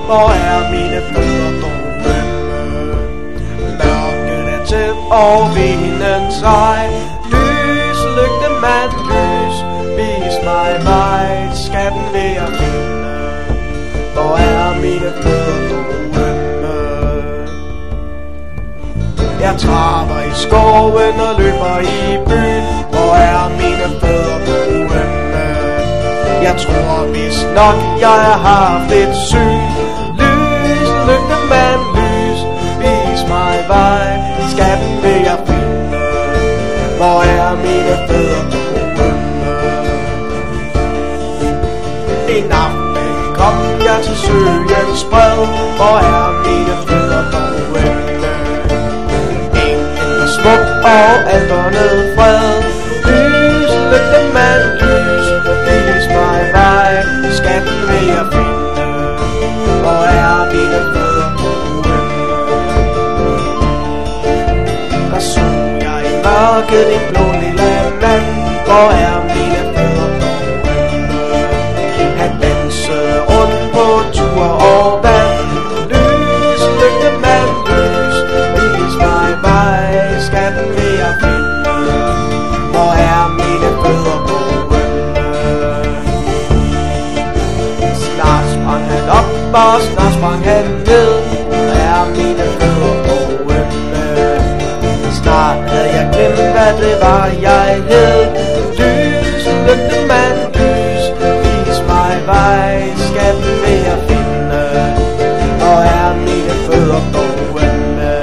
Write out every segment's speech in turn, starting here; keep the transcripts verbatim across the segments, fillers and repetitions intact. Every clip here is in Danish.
hvor er mine fødder dog ømme. Mørket er tæt og vinden sej. Lys, lygtemand, lys, vis mig vej. Skatten vil jeg finde, hvor er mine fødder dog ømme. Jeg traver i skoven og løber i byen, hvor er mine fødder dog ømme. Jeg tror vist nok, jeg har haft et syn. Lys, lygtemand, lys, vis mig vej. Skatten vil jeg finde, hvor er mine fødder dog ømme. En aften kom jeg til søens bred, hvor er mine fødder dog ømme. Englen var smuk og alteret fred. Lys, lygtemand, lys, vis mig vej. Skatten vil jeg finde, hvor er mine fødder dog ømme. Der så jeg i mørket en blå lille mand, hvor er mine fødder dog ømme. Han dansede rundt på tur og vand. Lys, lygtemand, lys, vis mig vej. Skatten vil jeg finde, hvor er mine fødder dog ømme. Snart sprang han op og snart sprang han ned, hvor er mine fødder dog ømme. Snart havde jeg glemt, hvad det var jeg hed. Lys, lygtemand, lys, vis mig vej. Skatten vil jeg finde, hvor er mine fødder dog ømme.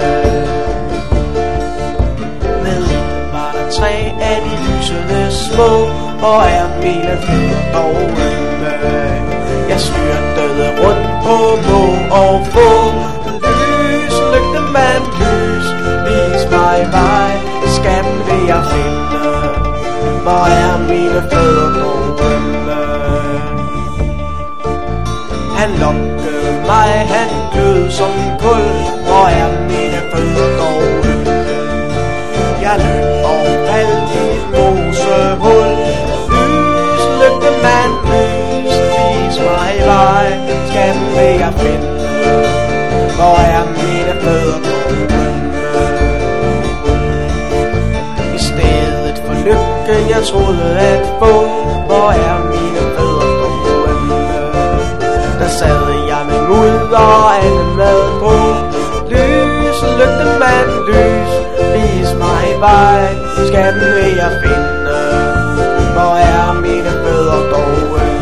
Med var der tre af de lysende små, hvor er mine fødder dog ømme. Jeg styrtede rundt på må og få. Lys, lygtemand, lys, vis mig vej. Skatten vil jeg finde, hvor er mine fødder dog ømme. Han lokkede mig, han glød som en kul, hvor er mine fødder dog ømme. Jeg løb og faldt i et mosehul. Lys, lygtemand, lys, vis mig vej. Skatten vil jeg finde, hvor er mine fødder dog ømme. I stedet for lykken jeg troede at få, hvor er mine fødder dog ømme. Der sad jeg med mud og anden mad på. Lys, lygtemand, lys, vis mig vej. Skatten vil jeg finde, hvor er mine fødder dog ømme.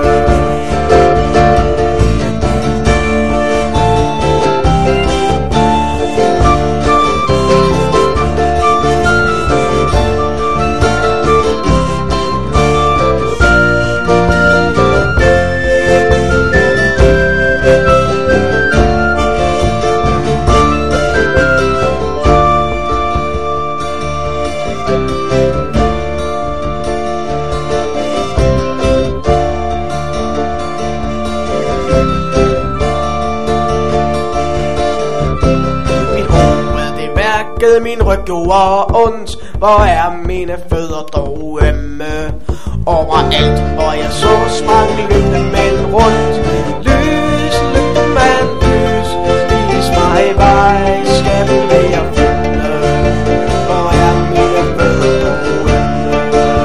Min ryg gjorde ondt, hvor er mine fødder dog ømme. Overalt hvor jeg så sprang lygtemænd rundt. Lys, lygtemand, lys, vis mig vej. Skatten vil jeg finde, hvor er mine fødder dog ømme.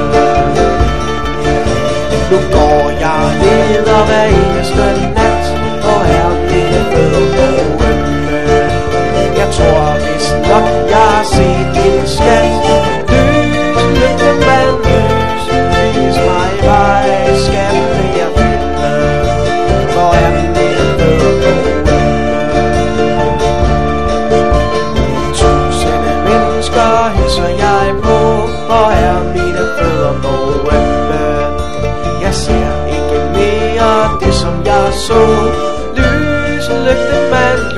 Nu går jeg ned og hver eneste nat, hvor er mine fødder dog ømme. Jeg tror vist nok jeg har set din skat. Lys, lygtemand, lys, vis mig vej. Skatten vil jeg finde, hvor er mine fødder dog ømme. Tusinde mennesker hilser jeg på, hvor er mine fødder dog ømme. Jeg ser ikke mere det som jeg så. Lys, lygtemand,